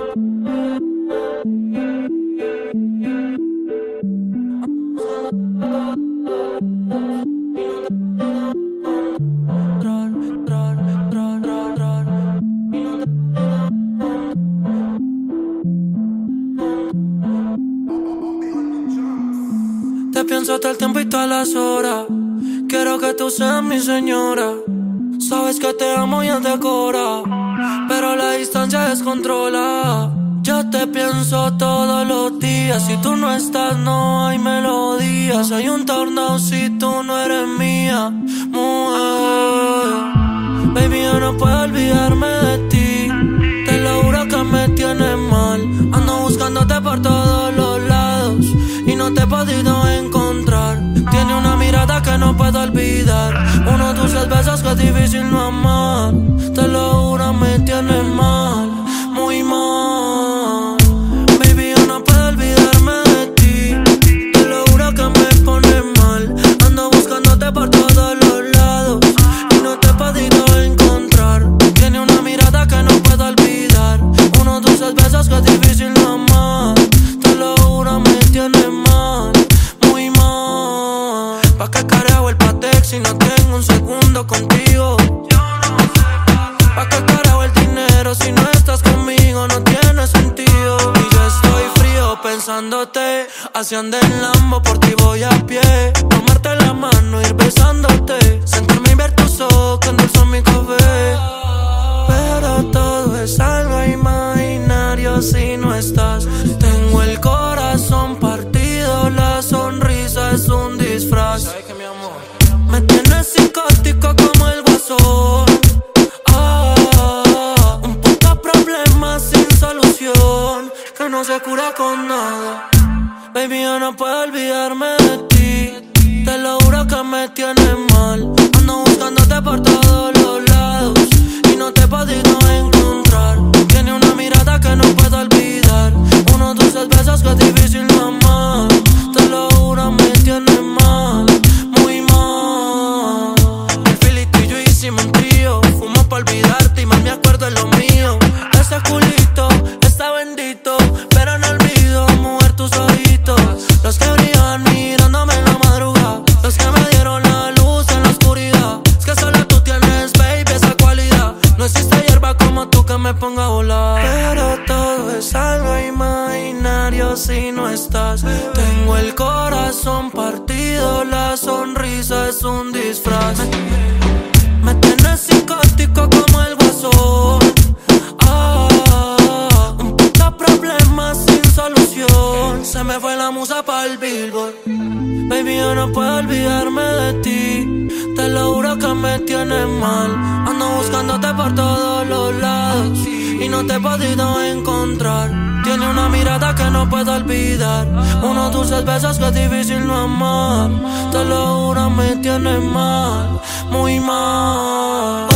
Te pienso todo el tiempo y todas las horas. Quiero que tú seas mi señora. Sabes que te amo y es de cora, pero la distancia descontrola. Yo te pienso todos los días. Si tú no estás no hay melodías. Hay un tornado si tú no eres mía, mujer. Baby, yo no puedo olvidarme de ti. Te lo juro que me tienes mal. Ando buscándote por todos los lados y no te he podido encontrar. Tiene una mirada que no puedo olvidar, unos dulces besos que es difícil no amar. Te lo juro, me tienes mal, muy mal. Baby, yo no puedo olvidarme de ti. Te lo juro que me pones mal. Ando buscándote por todos los lados y no te he podido encontrar. Tiene una mirada que no puedo olvidar, unos dulces besos que es difícil no amar. Te lo juro, me tienes mal, muy mal. ¿Pa' qué carajo el Patek si no tengo un segundo contigo? ¿Pa' qué carajo el dinero si no estás conmigo? No tiene sentido. Y yo estoy frío pensándote. Hacia andar en Lambo, por ti voy a pie. Tomarte la mano, ir besándote. Sentarme y ver tus ojos que endulzan mi café. Pero todo es algo imaginario si no estás. Tengo el corazón partido, la sonrisa es un disfraz. ¿Sabes qué, mi amor? Me tienes psicótico como el Guasón. Un puto problema sin solución que no se cura con nada. Baby, yo no puedo olvidarme de ti. Te lo juro que me tienes mal. Ando buscándote por todos los lados y no te he podido encontrar. Tiene una mirada que no puedo olvidar, unos dulces besos que es difícil no amar. Te lo juro, me tienes mal, muy mal. El Philly y yo hicimos un trío. Fumo pa' olvidarte y más me acuerdo de lo mío. Ese culito está bendito, pero no olvido, mujer, tus ojitos. Los que brillan mirándome en la madrugada, los que me dieron la luz en la oscuridad. Es que solo tú tienes, baby, esa cualidad. No existe hierba como tú que me ponga a volar. Pero todo es algo imaginario si no estás. Tengo el corazón partido, la sonrisa es un disfraz. Me tienes psicótico como el Guasón. Un puto problema sin solución. Se me fue la musa pa'l Billboard. Baby, yo no puedo olvidarme de ti. Te lo juro que me tienes mal. Ando buscándote por todos los lados y no te he podido encontrar. Tiene una mirada que no puedo olvidar, unos dulces besos que es difícil no amar. Te lo juro, me tienes mal, muy mal.